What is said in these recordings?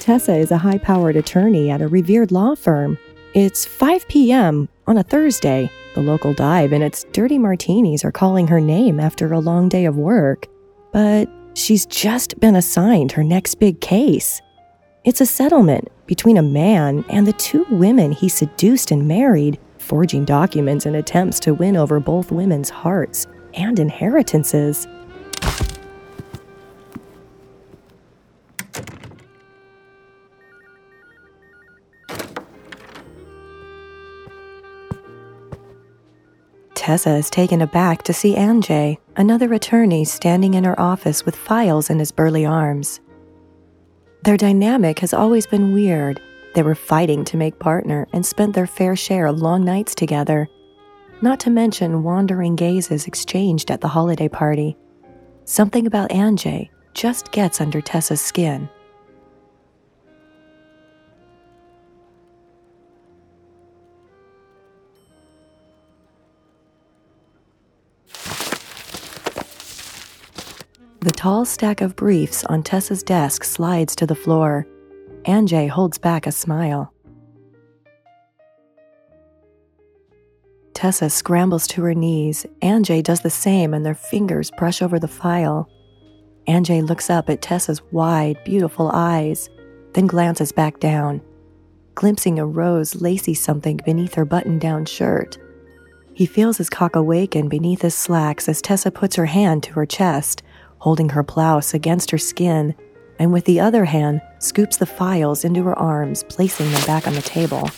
Tessa is a high-powered attorney at a revered law firm. It's 5 p.m. on a Thursday. The local dive and its dirty martinis are calling her name after a long day of work. But she's just been assigned her next big case. It's a settlement between a man and the two women he seduced and married, forging documents in attempts to win over both women's hearts and inheritances. Tessa is taken aback to see Anjay, another attorney, standing in her office with files in his burly arms. Their dynamic has always been weird. They were fighting to make partner and spent their fair share of long nights together. Not to mention wandering gazes exchanged at the holiday party. Something about Anjay just gets under Tessa's skin. The tall stack of briefs on Tessa's desk slides to the floor. Anjay holds back a smile. Tessa scrambles to her knees. Anjay does the same, and their fingers brush over the file. Anjay looks up at Tessa's wide, beautiful eyes, then glances back down, glimpsing a rose lacy something beneath her button-down shirt. He feels his cock awaken beneath his slacks as Tessa puts her hand to her chest, holding her blouse against her skin, and with the other hand scoops the files into her arms, placing them back on the table.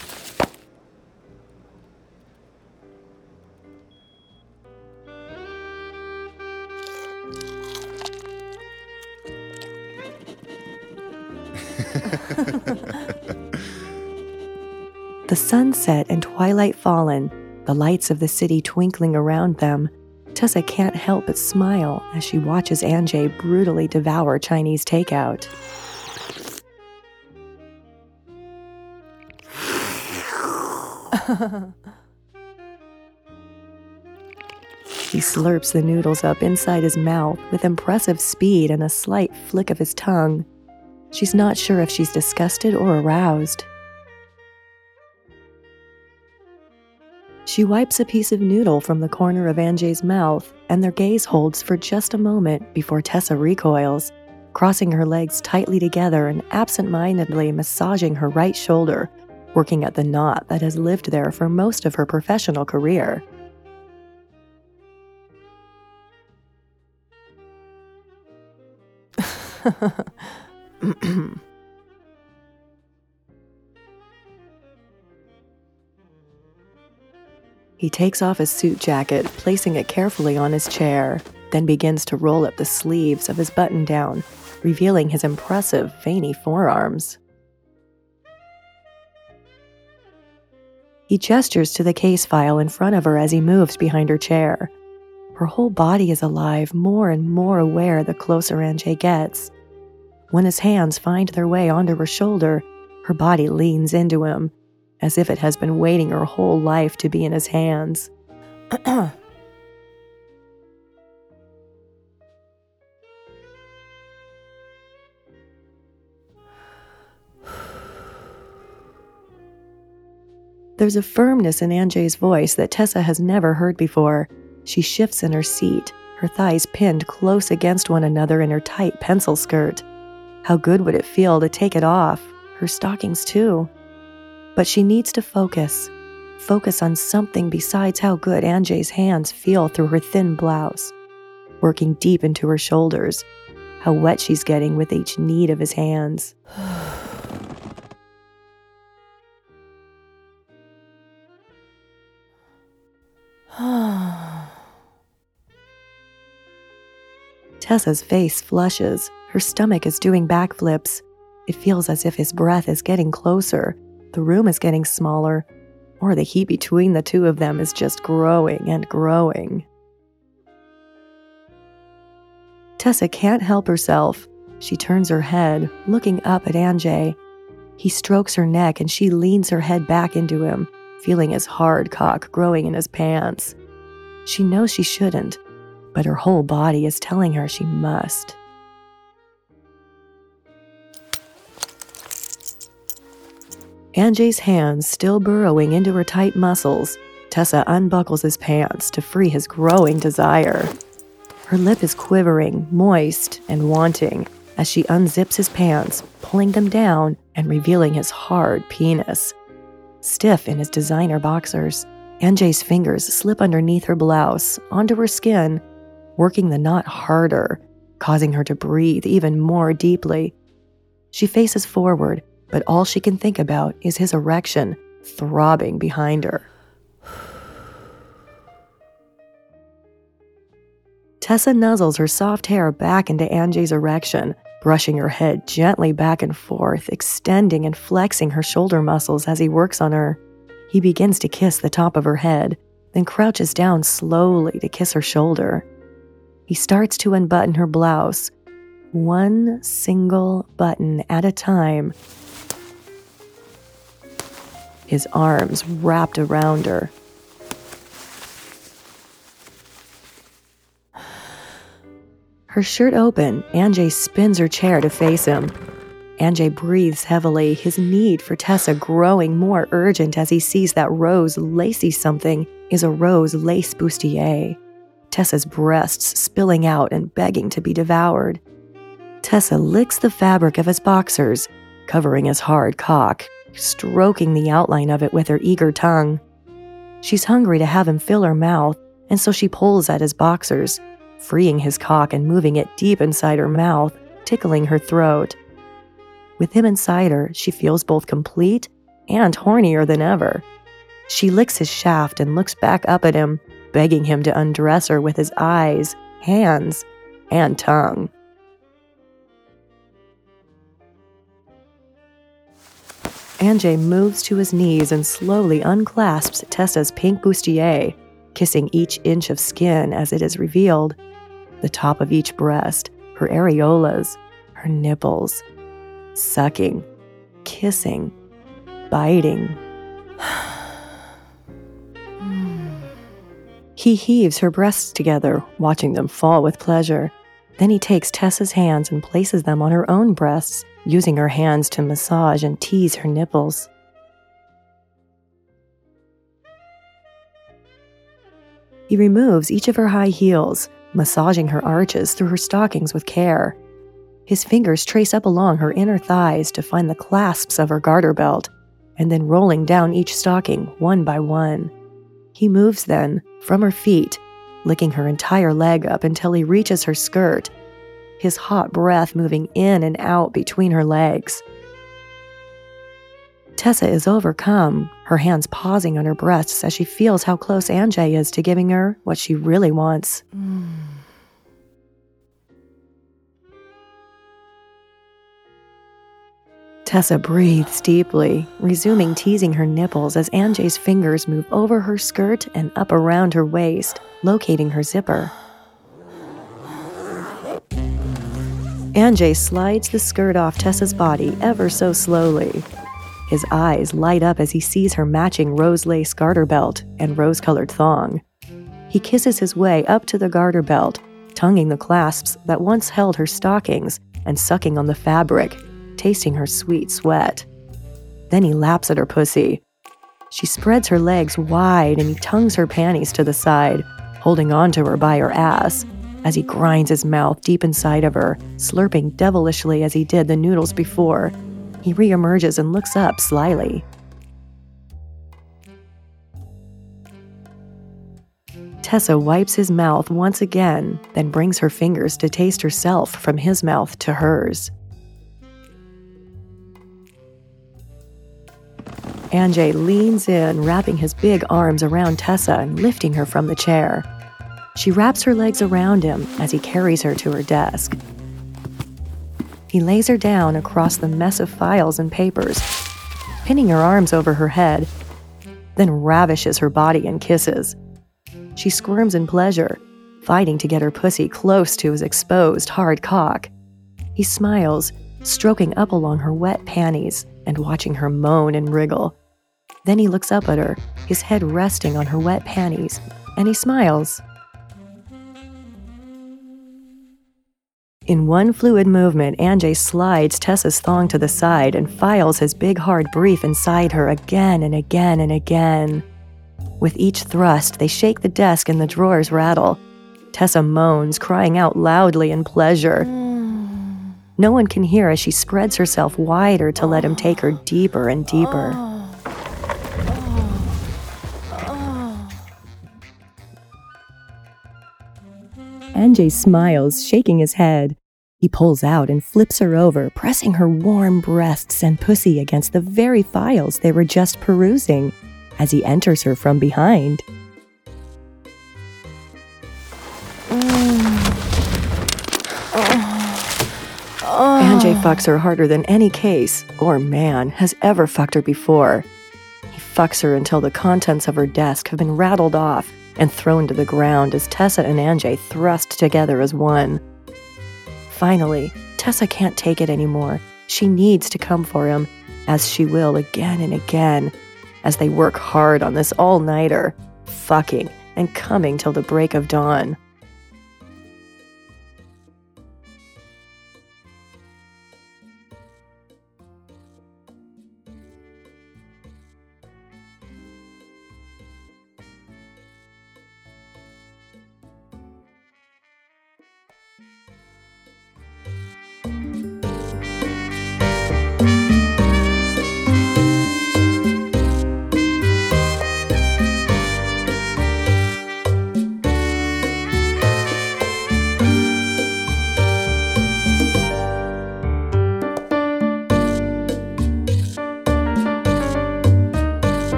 The sunset and twilight fallen, the lights of the city twinkling around them. Tessa can't help but smile as she watches Anjay brutally devour Chinese takeout. He slurps the noodles up inside his mouth with impressive speed and a slight flick of his tongue. She's not sure if she's disgusted or aroused. She wipes a piece of noodle from the corner of Anjay's mouth, and their gaze holds for just a moment before Tessa recoils, crossing her legs tightly together and absent-mindedly massaging her right shoulder, working at the knot that has lived there for most of her professional career. He takes off his suit jacket, placing it carefully on his chair, then begins to roll up the sleeves of his button-down, revealing his impressive, veiny forearms. He gestures to the case file in front of her as he moves behind her chair. Her whole body is alive, more and more aware the closer Anjay gets. When his hands find their way onto her shoulder, her body leans into him, as if it has been waiting her whole life to be in his hands. There's a firmness in Anjay's voice that Tessa has never heard before. She shifts in her seat, her thighs pinned close against one another in her tight pencil skirt. How good would it feel to take it off, her stockings too? But she needs to focus on something besides how good Anjay's hands feel through her thin blouse, working deep into her shoulders, how wet she's getting with each knead of his hands. Tessa's face flushes. Her stomach is doing backflips. It feels as if his breath is getting closer, the room is getting smaller, or the heat between the two of them is just growing and growing. Tessa can't help herself. She turns her head, looking up at Anjay. He strokes her neck and she leans her head back into him, feeling his hard cock growing in his pants. She knows she shouldn't, but her whole body is telling her she must. Anjay's hands still burrowing into her tight muscles, Tessa unbuckles his pants to free his growing desire. Her lip is quivering, moist, and wanting as she unzips his pants, pulling them down and revealing his hard penis. Stiff in his designer boxers, Anjay's fingers slip underneath her blouse, onto her skin, working the knot harder, causing her to breathe even more deeply. She faces forward, but all she can think about is his erection throbbing behind her. Tessa nuzzles her soft hair back into Anjay's erection, brushing her head gently back and forth, extending and flexing her shoulder muscles as he works on her. He begins to kiss the top of her head, then crouches down slowly to kiss her shoulder. He starts to unbutton her blouse, one single button at a time, his arms wrapped around her. Her shirt open, Anjay spins her chair to face him. Anjay breathes heavily, his need for Tessa growing more urgent as he sees that rose lacy something is a rose lace bustier. Tessa's breasts spilling out and begging to be devoured. Tessa licks the fabric of his boxers, covering his hard cock, stroking the outline of it with her eager tongue. She's hungry to have him fill her mouth, and so she pulls at his boxers, freeing his cock and moving it deep inside her mouth, tickling her throat. With him inside her, she feels both complete and hornier than ever. She licks his shaft and looks back up at him, begging him to undress her with his eyes, hands, and tongue. Anjay moves to his knees and slowly unclasps Tessa's pink bustier, kissing each inch of skin as it is revealed. The top of each breast, her areolas, her nipples, sucking, kissing, biting. He heaves her breasts together, watching them fall with pleasure. Then he takes Tessa's hands and places them on her own breasts, using her hands to massage and tease her nipples. He removes each of her high heels, massaging her arches through her stockings with care. His fingers trace up along her inner thighs to find the clasps of her garter belt, and then rolling down each stocking one by one. He moves then, from her feet, licking her entire leg up until he reaches her skirt, his hot breath moving in and out between her legs. Tessa is overcome, her hands pausing on her breasts as she feels how close Anjay is to giving her what she really wants. Tessa breathes deeply, resuming teasing her nipples as Anjay's fingers move over her skirt and up around her waist, locating her zipper. Anjay slides the skirt off Tessa's body ever so slowly. His eyes light up as he sees her matching rose lace garter belt and rose-colored thong. He kisses his way up to the garter belt, tonguing the clasps that once held her stockings and sucking on the fabric, tasting her sweet sweat. Then he laps at her pussy. She spreads her legs wide and he tongues her panties to the side, holding onto her by her ass, as he grinds his mouth deep inside of her, slurping devilishly as he did the noodles before. He reemerges and looks up slyly. Tessa wipes his mouth once again, then brings her fingers to taste herself from his mouth to hers. Anjay leans in, wrapping his big arms around Tessa and lifting her from the chair. She wraps her legs around him as he carries her to her desk. He lays her down across the mess of files and papers, pinning her arms over her head, then ravishes her body in kisses. She squirms in pleasure, fighting to get her pussy close to his exposed hard cock. He smiles, stroking up along her wet panties and watching her moan and wriggle. Then he looks up at her, his head resting on her wet panties, and he smiles. In one fluid movement, Anjay slides Tessa's thong to the side and files his big hard brief inside her again and again and again. With each thrust, they shake the desk and the drawers rattle. Tessa moans, crying out loudly in pleasure. No one can hear as she spreads herself wider to let him take her deeper and deeper. Anjay smiles, shaking his head. He pulls out and flips her over, pressing her warm breasts and pussy against the very files they were just perusing, as he enters her from behind. Anjay fucks her harder than any case, or man, has ever fucked her before. He fucks her until the contents of her desk have been rattled off and thrown to the ground as Tessa and Anjay thrust together as one. Finally, Tessa can't take it anymore. She needs to come for him, as she will again and again, as they work hard on this all-nighter, fucking and coming till the break of dawn.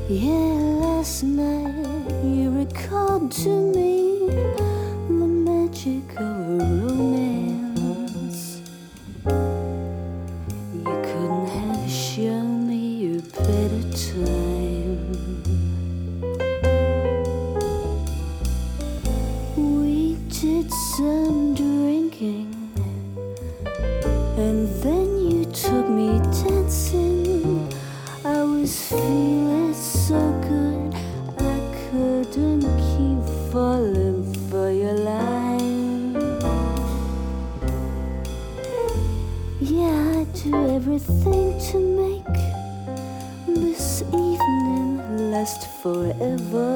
Yeah, last night you recalled to me the magic of romance. You couldn't have shown me a better time. We did some drinking, and then you took me dancing. I was feeling so good, I couldn't keep falling for your line. Yeah, I do everything to make this evening last forever.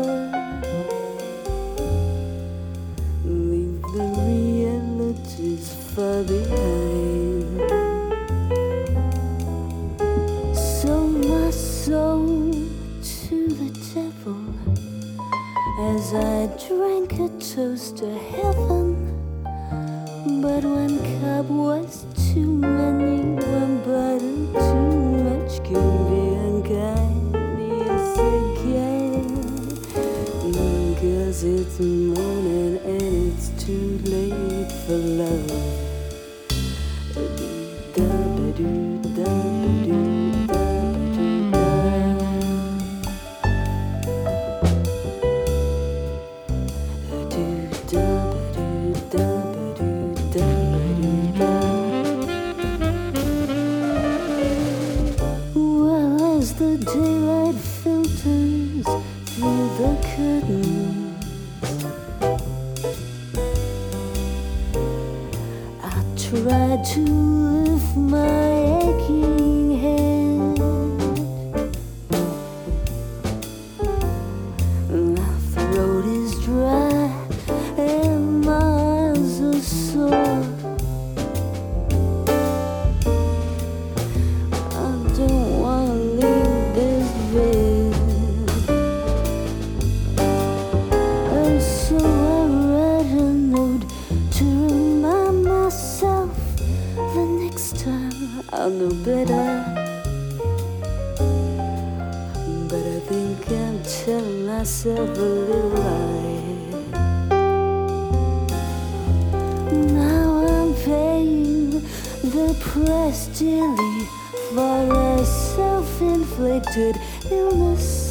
Leave the realities far behind. Sold my soul to the devil as I drank a toast to heaven. But one cup was too many, one bottle too much. Can be unkind, yes again. 'Cause it's morning and it's too late for love. Well, as the daylight filters through the curtains, I try to lift my aching head. My throat is dry and my eyes are sore. I don't wanna leave this bed, and so I write a note to remind myself the next time I'll know better. But I think I'm telling myself a little lie. Now I'm paying the price dearly for a self-inflicted illness.